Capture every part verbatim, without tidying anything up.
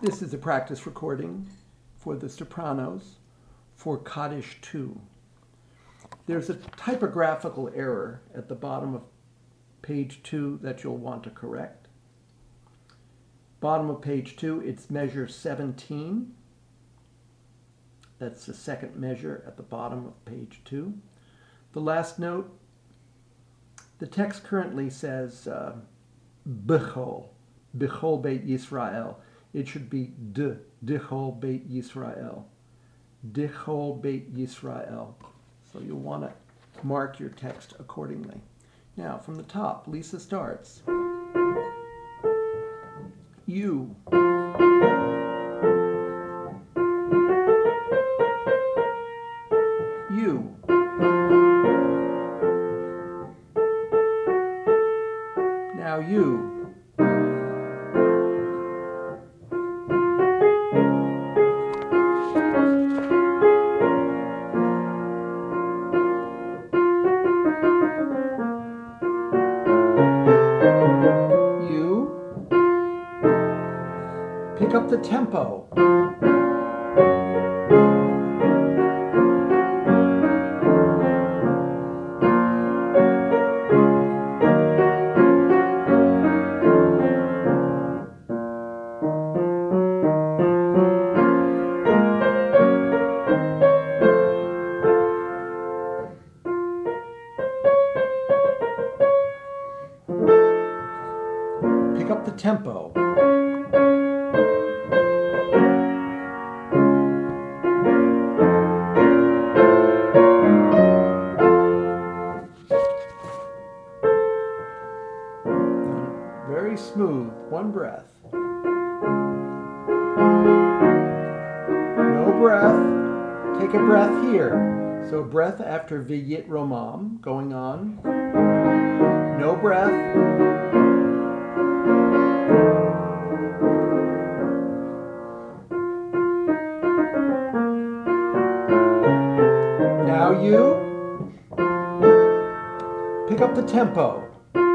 This is a practice recording for the sopranos for Kaddish two. There's a typographical error at the bottom of page two that you'll want to correct. Bottom of page two, it's measure seventeen. That's the second measure at the bottom of page two. The last note, the text currently says uh, Bechol, Bechol Beit Yisrael. It should be D, Dichol Beit Yisrael. Dichol Beit Yisrael. So you'll want to mark your text accordingly. Now, from the top, Lisa starts. You. You. Now you. Pick up the tempo. Pick up the tempo. Very smooth, one breath. No breath. Take a breath here. So breath after V'yit Romam, going on. No breath. Now you. Pick up the tempo.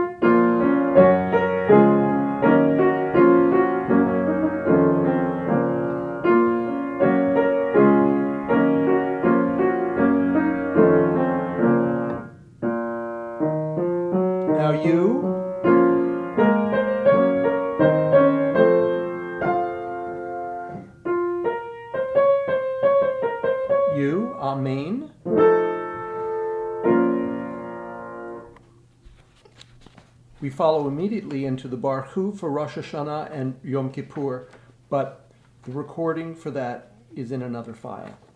Now you. You, Amen. We follow immediately into the Baruch Hu for Rosh Hashanah and Yom Kippur, but the recording for that is in another file.